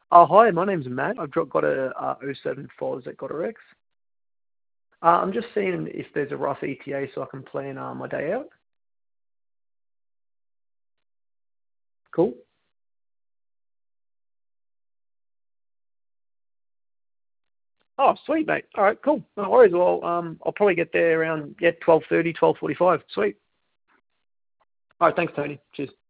Oh, hi, my name's Matt. I've got a '07 Foz that got a Rex. I'm just seeing if there's a rough ETA so I can plan my day out. Cool. Oh, sweet, mate. All right, cool. No worries. Well, I'll probably get there around 12:30, 12:45. Sweet. All right, thanks, Tony. Cheers.